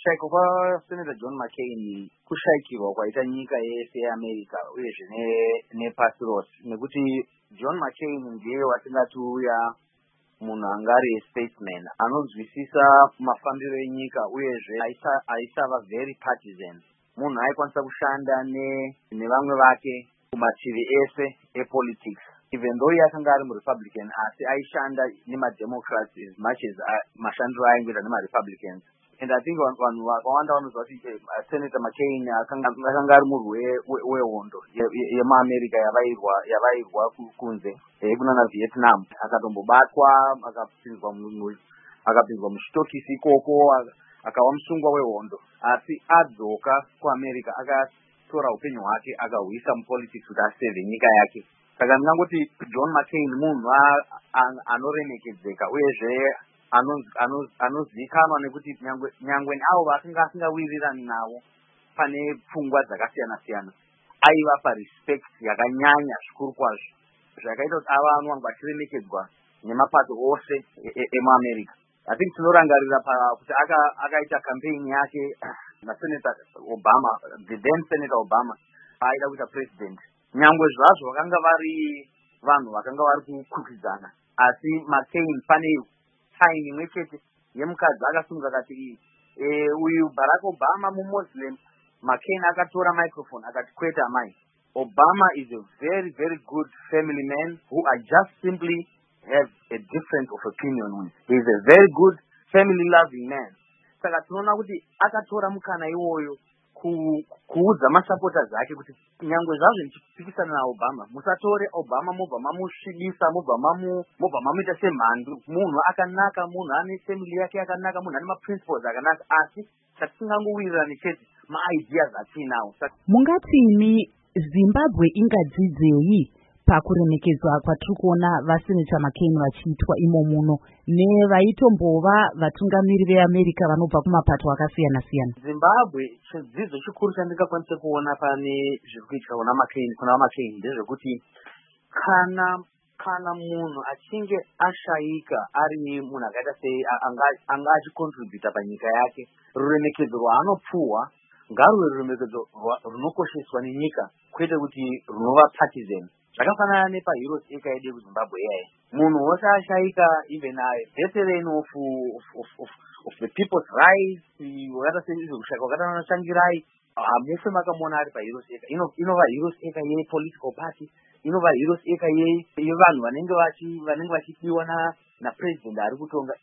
kushaikwa kwaSenator John McCain kushaikirwa kwaita nyika yese yeAmerica uyezve nepasi rose, nekuti John McCain ndiye watingati uya munhu angari statesman anonzwisisa mafambiro enyika uyezve aisava very partisan. Munhu aikwanisa kushanda nevamwe vake kumativi ese epolitics. Even though akanga ari muRepublican asi aishanda nemademocrats as much as mashandiro aingoita nemaRepublicans. And I think vanhu vakawanda vanoziva kuti Senator McCain akanga ari murwi wehondo yemaAmerica yavairwa kunze kunana Vietnam. Akatombobatwa akapinzwa muchitokisi ikoko akava musungwa wehondo, asi adzoka kuAmerica akatora upenyu hwake akahwisa mupolitics kuti aseve nyika yake. Saka ndingangoti John McCain munhu anoremekedzeka uyezve anozivikanwa nekuti nyangwe avo vakanga asingawirirani navo pane pfungwa dzakasiyana siyana aivapa respect yakanyanya zvikuru kwazvo, zvakaita kuti ava vanhu vachiremekedzwa nemapato ose emuAmerica. I think tinorangarira kuti akaita campaign yake naSenator Obama, the then Senator Obama aida kuita president. Nyangwe zvazvo vakanga vari vanhu vakanga vari kukwikwidzana, asi McCain pane time imwe chete yemukadzi akasunga akati uyu Barack Obama muMuslim. McCain akatora microphone akati kwete amai, Obama is a very very good family man who I just simply have a difference of opinion with. He is a very good family loving man. Saka tinoona kuti akatora mukana iwoyo kuudza masupporters ake kuti nyangwe zvazvo ndichipikisana naObama, musatore Obama mobva mamusvibisa, mobva mamuita semhandu. Munhu akanaka, munhu ane family yake yakanaka, munhu ane maprinciples akanaka, asi tisingangowirirani chete maideas atinawo. Mungatini Zimbabwe ingadzidzei pakuremekedzwa kwatiri kuona vaSenator McCain vachiitwa imo muno nevaitombova vatungamiri veAmerica vanobva kumapato akasiyana siyana? Zimbabwe chidzidzo chikuru chandingakwanisa kuona pane zviri kuitika kuna McCain ndezvekuti kana munhu achinge ashaika ari munhu akaita sei anga achicontributa panyika yake, ruremekedzo rwaanopfuwa ngaruve ruremekedzo runokosheswa nenyika, kwete kuti runova partisan. Zvakafanana nepaHeroes Acre yedu kuZimbabwe yaye, munhu wose ashaika, even a veteran of the people's rights, wakata sezvekushaka wakata vanoshangirai, hamufe makamona ari paHeroes Acre. Inova Heroes Acre yepolitical party, inova Heroes Acre yevanhu vanenge vachidiwa napresident ari kutonga.